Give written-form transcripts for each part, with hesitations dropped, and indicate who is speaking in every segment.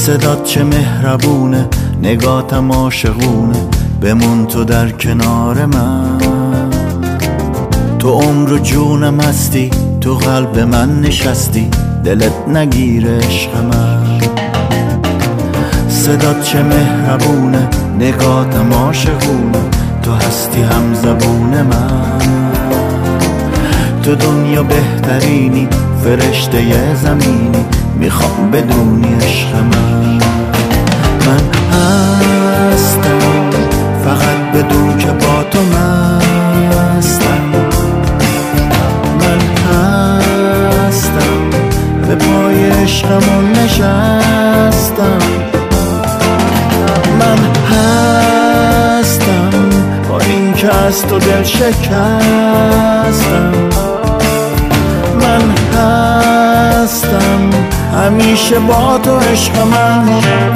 Speaker 1: صدات چه مهربونه، نگاتم عاشقونه، بمون تو در کنار من. تو عمر و جونم هستی، تو قلب من نشستی، دلت نگیره عشق من. صدات چه مهربونه، نگاتم عاشقونه، تو هستی هم زبون من. تو دنیا بهترینی، فرشته زمینی، میخوام بدونی عشق من. من هستم، فقط بدون که با تو مستم. من هستم، به پای عشقمون نشستم. من هستم، با این که از تو دل شکستم. من هستم، همیشه با تو عشق من.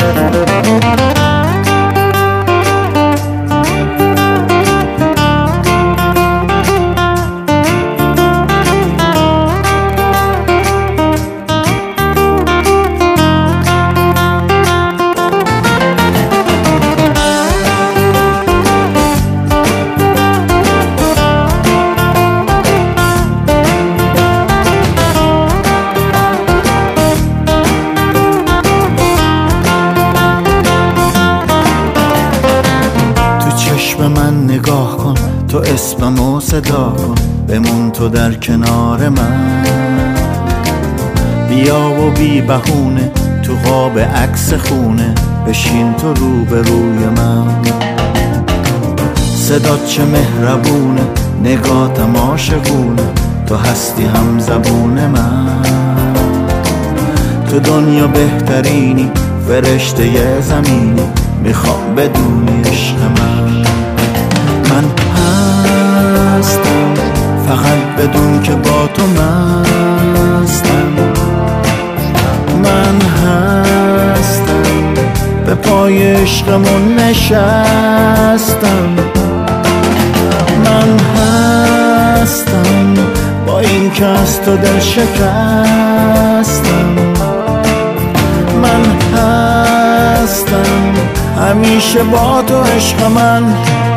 Speaker 1: به من نگاه کن، تو اسممو صدا کن، بمون تو در کنار من. بیا و بی بهونه، تو قاب عکس خونه، بشین تو روبروی من. صدات چه مهربونه، نگاتم عاشقونه، تو هستی هم زبون من. تو دنیا بهترینی، فرشته زمینی، میخوام بدونی عشق من. من هستم، فقط بدون که با تو مستم. من هستم، به پای عشقمون نشستم. من هستم، با این که از تو دل شکستم. من هستم، همیشه با تو عشق من.